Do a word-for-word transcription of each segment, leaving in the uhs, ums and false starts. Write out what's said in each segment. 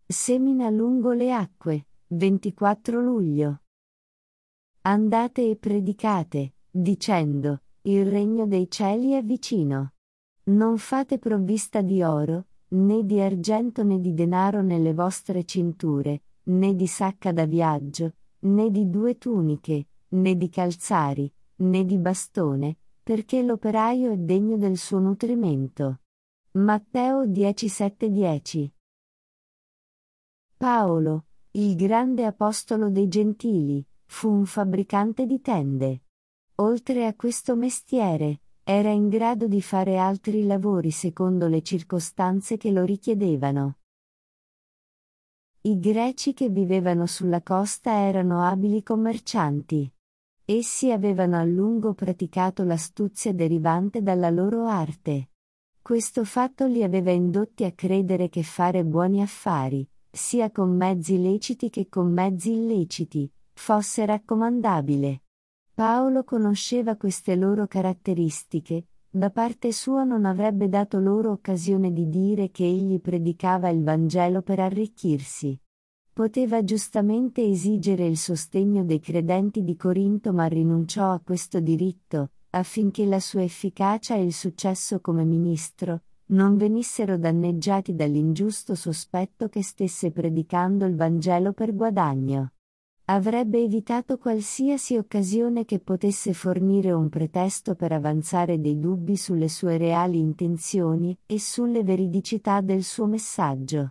Semina lungo le acque, ventiquattro luglio. Andate e predicate, dicendo, il regno dei cieli è vicino. Non fate provvista di oro, né di argento né di denaro nelle vostre cinture, né di sacca da viaggio, né di due tuniche, né di calzari, né di bastone, perché l'operaio è degno del suo nutrimento. Matteo dieci sette dieci. Paolo, il grande apostolo dei Gentili, fu un fabbricante di tende. Oltre a questo mestiere, era in grado di fare altri lavori secondo le circostanze che lo richiedevano. I greci che vivevano sulla costa erano abili commercianti. Essi avevano a lungo praticato l'astuzia derivante dalla loro arte. Questo fatto li aveva indotti a credere che fare buoni affari, sia con mezzi leciti che con mezzi illeciti, fosse raccomandabile. Paolo conosceva queste loro caratteristiche, da parte sua non avrebbe dato loro occasione di dire che egli predicava il Vangelo per arricchirsi. Poteva giustamente esigere il sostegno dei credenti di Corinto, ma rinunciò a questo diritto, affinché la sua efficacia e il successo come ministro non venissero danneggiati dall'ingiusto sospetto che stesse predicando il Vangelo per guadagno. Avrebbe evitato qualsiasi occasione che potesse fornire un pretesto per avanzare dei dubbi sulle sue reali intenzioni e sulle veridicità del suo messaggio.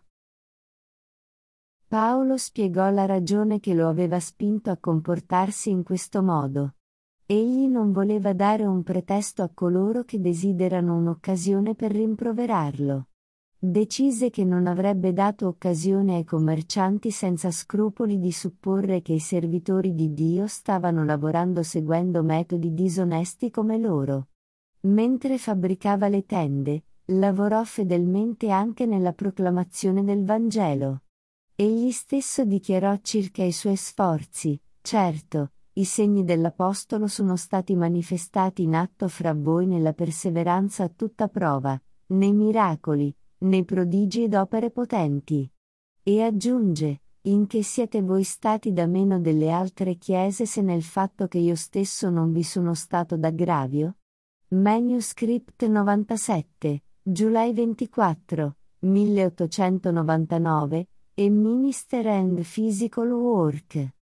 Paolo spiegò la ragione che lo aveva spinto a comportarsi in questo modo. Egli non voleva dare un pretesto a coloro che desiderano un'occasione per rimproverarlo. Decise che non avrebbe dato occasione ai commercianti senza scrupoli di supporre che i servitori di Dio stavano lavorando seguendo metodi disonesti come loro. Mentre fabbricava le tende, lavorò fedelmente anche nella proclamazione del Vangelo. Egli stesso dichiarò circa i suoi sforzi: certo, i segni dell'Apostolo sono stati manifestati in atto fra voi nella perseveranza a tutta prova, nei miracoli, nei prodigi ed opere potenti. E aggiunge, in che siete voi stati da meno delle altre chiese se nel fatto che io stesso non vi sono stato d'aggravio? Manuscript novantasette, July ventiquattro, milleottocentonovantanove, e Minister and Physical Work.